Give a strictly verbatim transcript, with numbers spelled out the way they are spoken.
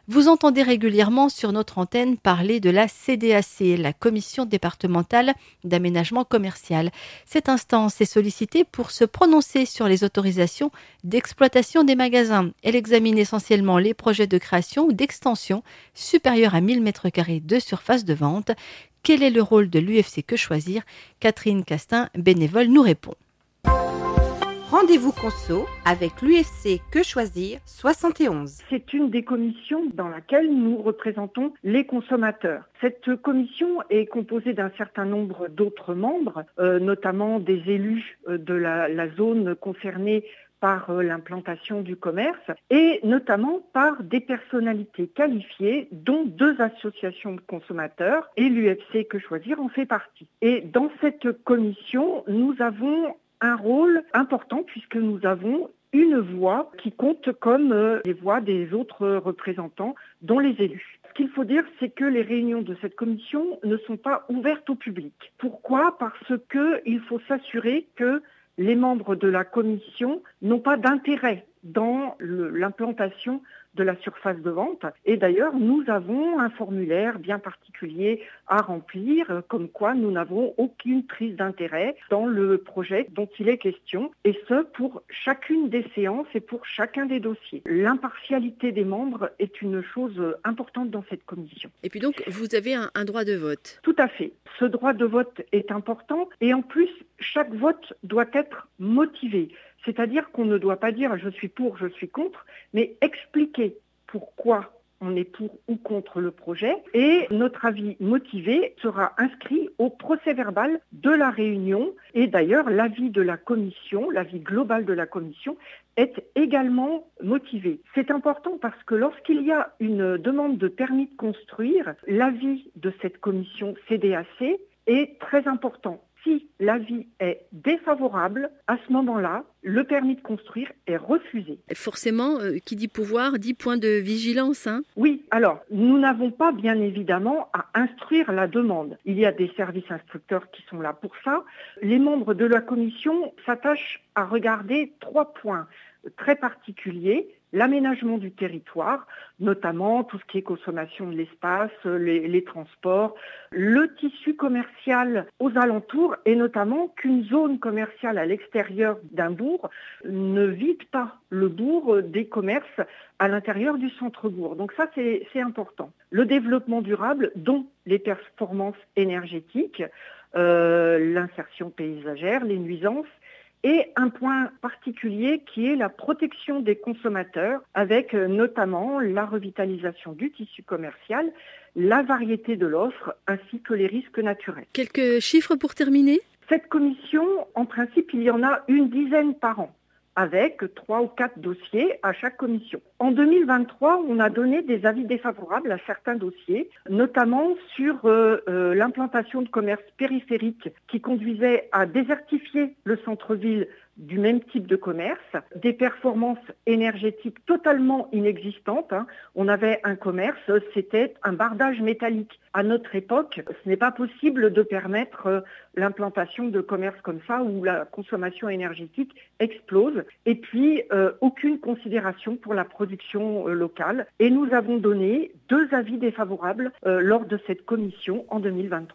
Vous entendez régulièrement sur notre antenne parler de la C D A C, la Commission départementale d'aménagement commercial. Cette instance est sollicitée pour se prononcer sur les autorisations d'exploitation des magasins. Elle examine essentiellement les projets de création ou d'extension supérieurs à mille mètres carrés de surface de vente. Quel est le rôle de l'U F C Que Choisir? Catherine Castin, bénévole, nous répond. Rendez-vous conso avec l'U F C Que Choisir soixante et onze. C'est une des commissions dans laquelle nous représentons les consommateurs. Cette commission est composée d'un certain nombre d'autres membres, euh, notamment des élus euh, de la, la zone concernée par euh, l'implantation du commerce et notamment par des personnalités qualifiées, dont deux associations de consommateurs, et l'U F C Que Choisir en fait partie. Et dans cette commission, nous avons un rôle important puisque nous avons une voix qui compte comme euh, les voix des autres représentants, dont les élus. Ce qu'il faut dire, c'est que les réunions de cette commission ne sont pas ouvertes au public. Pourquoi ? Parce qu'il faut s'assurer que les membres de la commission n'ont pas d'intérêt dans le, l'implantation de la surface de vente. Et d'ailleurs, nous avons un formulaire bien particulier à remplir, comme quoi nous n'avons aucune prise d'intérêt dans le projet dont il est question, et ce pour chacune des séances et pour chacun des dossiers. L'impartialité des membres est une chose importante dans cette commission. Et puis donc, vous avez un, un droit de vote. Tout à fait. Ce droit de vote est important et en plus, chaque vote doit être motivé. C'est-à-dire qu'on ne doit pas dire « je suis pour, je suis contre », mais expliquer pourquoi on est pour ou contre le projet. Et notre avis motivé sera inscrit au procès-verbal de la réunion. Et d'ailleurs, l'avis de la commission, l'avis global de la commission, est également motivé. C'est important parce que lorsqu'il y a une demande de permis de construire, l'avis de cette commission C D A C est très important. Si l'avis est défavorable, à ce moment-là, le permis de construire est refusé. Forcément, euh, qui dit pouvoir dit point de vigilance. Hein. Oui, alors, nous n'avons pas bien évidemment à instruire la demande. Il y a des services instructeurs qui sont là pour ça. Les membres de la commission s'attachent à regarder trois points très particuliers. L'aménagement du territoire, notamment tout ce qui est consommation de l'espace, les, les transports, le tissu commercial aux alentours et notamment qu'une zone commerciale à l'extérieur d'un bourg ne vide pas le bourg des commerces à l'intérieur du centre-bourg. Donc ça, c'est, c'est important. Le développement durable, dont les performances énergétiques, euh, l'insertion paysagère, les nuisances, et un point particulier qui est la protection des consommateurs avec notamment la revitalisation du tissu commercial, la variété de l'offre ainsi que les risques naturels. Quelques chiffres pour terminer ? Cette commission, en principe, il y en a une dizaine par an, avec trois ou quatre dossiers à chaque commission. En deux mille vingt-trois, on a donné des avis défavorables à certains dossiers, notamment sur euh, euh, l'implantation de commerces périphériques qui conduisait à désertifier le centre-ville du même type de commerce, des performances énergétiques totalement inexistantes. Hein. On avait un commerce, c'était un bardage métallique. À notre époque, ce n'est pas possible de permettre euh, l'implantation de commerces comme ça où la consommation énergétique explose. Et puis, euh, aucune considération pour la production euh, locale. Et nous avons donné deux avis défavorables euh, lors de cette commission en deux mille vingt-trois.